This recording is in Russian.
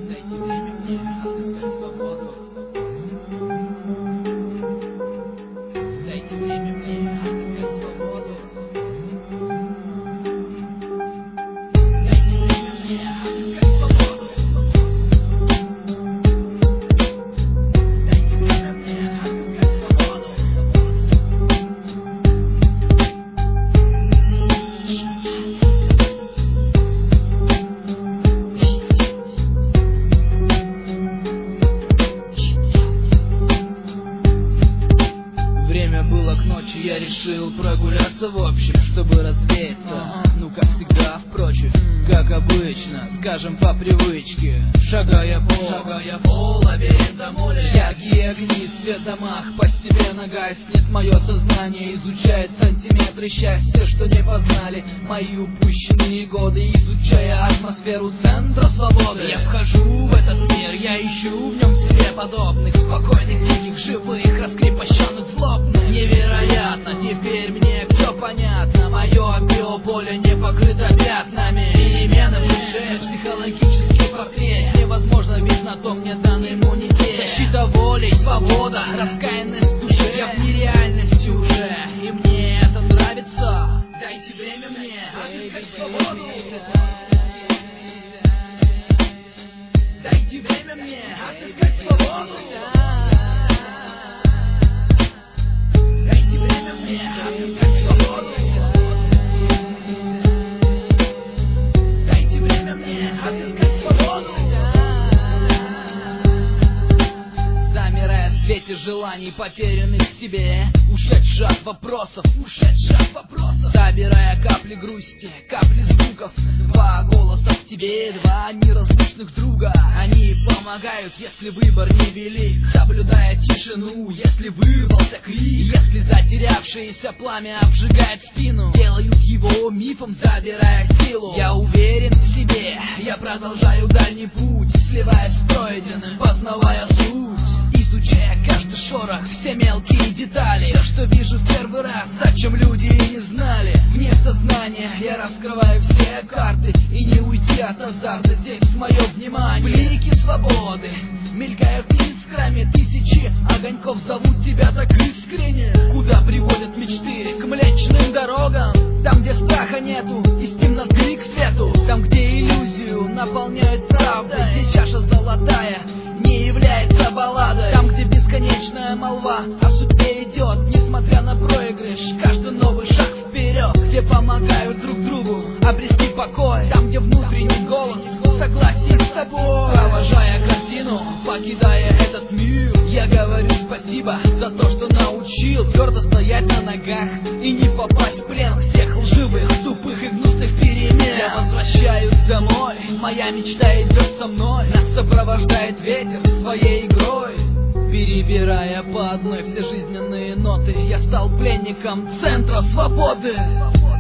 Дайте время мне отыскать свободу. Дайте время мне отыскать свободу. Дайте время мне отыскать свободу. Дайте время мне отыскать свободу. Время было к ночи, я решил прогуляться в общем, чтобы развеяться. Ну как всегда, впрочем, как обычно, скажем по привычке. Шагая по лабиринтам улиц, яркие огни в свет домах постепенно гаснет. Мое сознание изучает сантиметры счастья, что не познали мои упущенные годы. Изучая атмосферу центра свободы, я вхожу в этот мир, я ищу в нем себе подобных, спокойных, диких, живых, раскрепощенных, злобных. Невероятно, теперь мне все понятно. Мое биополе не покрыто пятнами. Перемены в душе, психологический портрет. Невозможно, ведь на то мне дан иммунитет. Защита воли, свобода, раскаянность в душе. Я в нереальности уже, и мне это нравится. Дайте время мне отыскать свободу. Дайте время мне отыскать свободу. Дайте время мне отыскать свободу. Дайте время мне отыскать свободу. Замирая в свете желаний, потерянных в себе, ушедших от вопросов, собирая капли грусти, капли звуков. Два голоса в тебе, два неразлучных друга. Они помогают, если выбор невелик, соблюдая тишину, если вырвался крик, если затерявшееся пламя обжигает спину, делают его мифом, забирая силу. Я уверен в себе, я продолжаю дальний путь, сливаясь с пройденным, познавая суть, изучая каждый шорох, все мелкие детали. Все, что вижу в первый раз, о чем люди и не знали. Вне сознания я раскрываю все карты, и не уйти от азарта, здесь мое внимание. Блики свободы мелькают искрами, тысячи огоньков зовут тебя так искренне. Куда приводят мечты? К млечным дорогам. Там, где страха нету, из темноты к свету. Там, где иллюзию наполняет правда, где чаша золотая не является балладой. Там, где бесконечная молва о судьбе идет, несмотря на проигрыш, каждый новый шаг вперед. Где помогают друг другу обрести покой. Там, где внутренний голос согласен с тобой. Провожая картину, покидая этот мир, я говорю спасибо за то, что научил твердо стоять на ногах и не попасть в плен всех лживых, тупых и гнусных перемен. Я возвращаюсь домой, моя мечта идет со мной, нас сопровождает ветер своей игрой. Перебирая по одной все жизненные ноты, я стал пленником центра свободы.